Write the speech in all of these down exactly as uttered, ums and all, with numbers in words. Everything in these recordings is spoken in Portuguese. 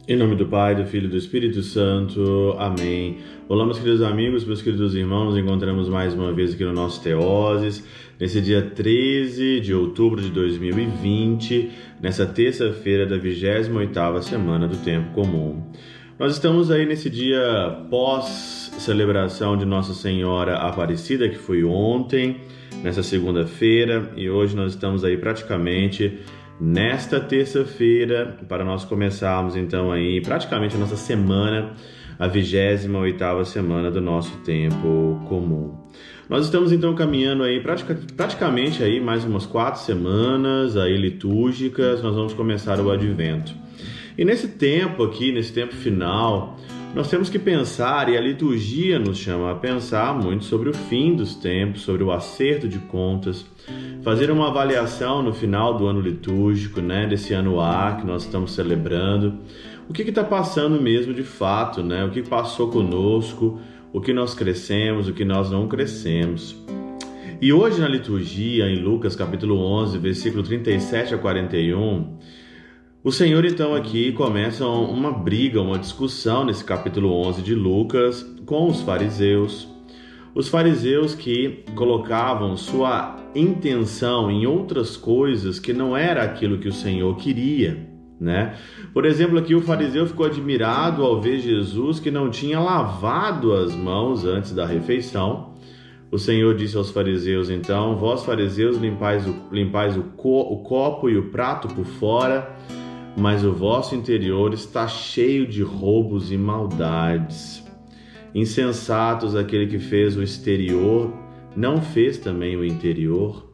Em nome do Pai, do Filho e do Espírito Santo. Amém. Olá, meus queridos amigos, meus queridos irmãos, nos encontramos mais uma vez aqui no nosso Teoses, nesse dia treze de outubro de dois mil e vinte, nessa terça-feira da vigésima oitava semana do Tempo Comum. Nós estamos aí nesse dia pós-celebração de Nossa Senhora Aparecida, que foi ontem, nessa segunda-feira, e hoje nós estamos aí praticamente nesta terça-feira, para nós começarmos então aí praticamente a nossa semana, a vigésima oitava semana do nosso Tempo Comum. Nós estamos então caminhando aí pratica, praticamente aí mais umas quatro semanas aí litúrgicas, nós vamos começar o Advento. E nesse tempo aqui, nesse tempo final, nós temos que pensar, e a liturgia nos chama a pensar muito sobre o fim dos tempos, sobre o acerto de contas, fazer uma avaliação no final do ano litúrgico, né, desse ano A que nós estamos celebrando, o que está passando mesmo de fato, né, o que passou conosco, o que nós crescemos, o que nós não crescemos. E hoje na liturgia, em Lucas capítulo onze, versículo trinta e sete a quarenta e um, o Senhor então aqui começa uma briga, uma discussão nesse capítulo onze de Lucas com os fariseus. Os fariseus que colocavam sua intenção em outras coisas que não era aquilo que o Senhor queria, né? Por exemplo, aqui o fariseu ficou admirado ao ver Jesus que não tinha lavado as mãos antes da refeição. O Senhor disse aos fariseus então: vós fariseus limpais o, limpais o, co, o copo e o prato por fora, mas o vosso interior está cheio de roubos e maldades. Insensatos, aquele que fez o exterior, não fez também o interior?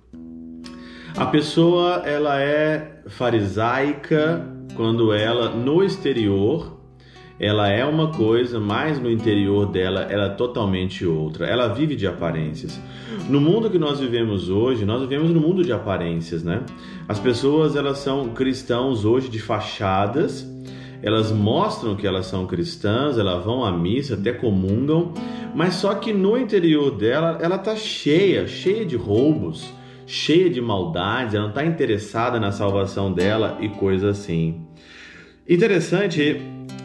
A pessoa, ela é farisaica quando ela, no exterior, ela é uma coisa, mas no interior dela, ela é totalmente outra. Ela vive de aparências. No mundo que nós vivemos hoje, nós vivemos no mundo de aparências, né? As pessoas, elas são cristãos hoje de fachadas, elas mostram que elas são cristãs, elas vão à missa, até comungam, mas só que no interior dela, ela está cheia, cheia de roubos, cheia de maldades, ela não está interessada na salvação dela e coisa assim. Interessante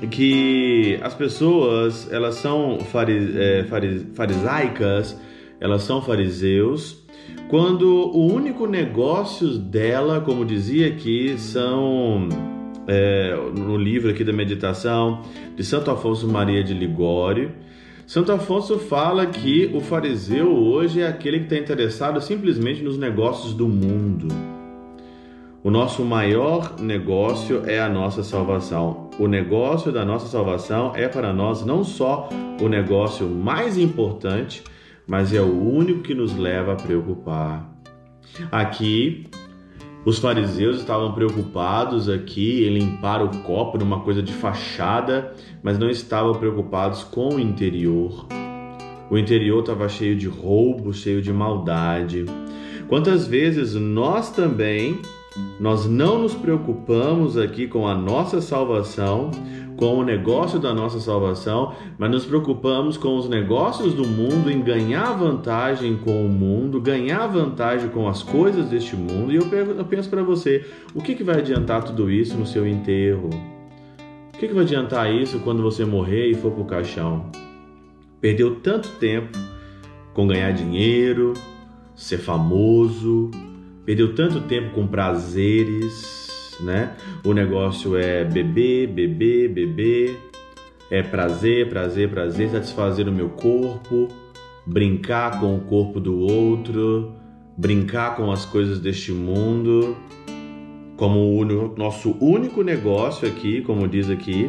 que as pessoas, elas são faris, é, faris, farisaicas, elas são fariseus, quando o único negócio dela, como dizia aqui, são... É, no livro aqui da meditação de Santo Afonso Maria de Ligório, Santo Afonso fala que o fariseu hoje é aquele que está interessado simplesmente nos negócios do mundo. O nosso maior negócio é a nossa salvação. O negócio da nossa salvação é para nós não só o negócio mais importante, mas é o único que nos leva a preocupar. Aqui, os fariseus estavam preocupados aqui em limpar o copo numa coisa de fachada, mas não estavam preocupados com o interior. O interior estava cheio de roubo, cheio de maldade. Quantas vezes nós também, nós não nos preocupamos aqui com a nossa salvação, com o negócio da nossa salvação, mas nos preocupamos com os negócios do mundo, em ganhar vantagem com o mundo, ganhar vantagem com as coisas deste mundo. E eu penso para você, o que, que vai adiantar tudo isso no seu enterro? O que, que vai adiantar isso quando você morrer e for para o caixão? Perdeu tanto tempo com ganhar dinheiro, ser famoso, perdeu tanto tempo com prazeres, né? O negócio é beber, beber, beber, é prazer, prazer, prazer, satisfazer o meu corpo, brincar com o corpo do outro, brincar com as coisas deste mundo, como o nosso único negócio aqui, como diz aqui,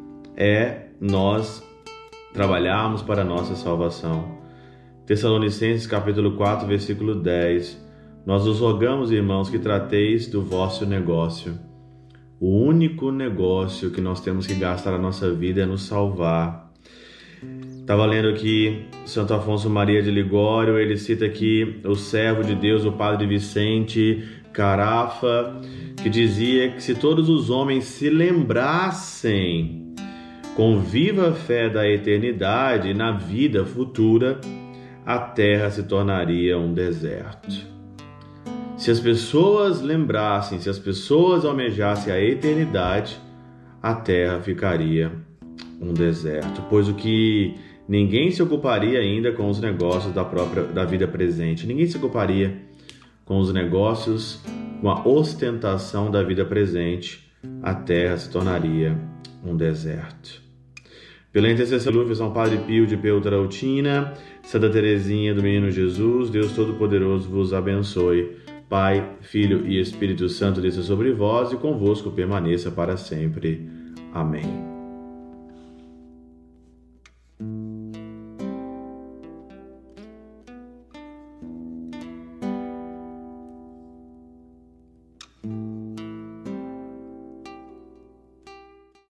é nós trabalharmos para a nossa salvação. Tessalonicenses capítulo quatro, versículo dez. Nós os rogamos, irmãos, que trateis do vosso negócio. O único negócio que nós temos que gastar a nossa vida é nos salvar. Estava lendo aqui Santo Afonso Maria de Ligório, ele cita aqui o servo de Deus, o Padre Vicente Carafa, que dizia que se todos os homens se lembrassem com viva fé da eternidade na vida futura, a terra se tornaria um deserto. Se as pessoas lembrassem, se as pessoas almejassem a eternidade, a terra ficaria um deserto, pois o que ninguém se ocuparia ainda com os negócios da própria da vida presente, ninguém se ocuparia com os negócios, com a ostentação da vida presente, a terra se tornaria um deserto. Pela intercessão de São Padre Pio de Peltrautina, Santa Teresinha do Menino Jesus, Deus Todo-Poderoso vos abençoe. Pai, Filho e Espírito Santo desça sobre vós e convosco permaneça para sempre. Amém.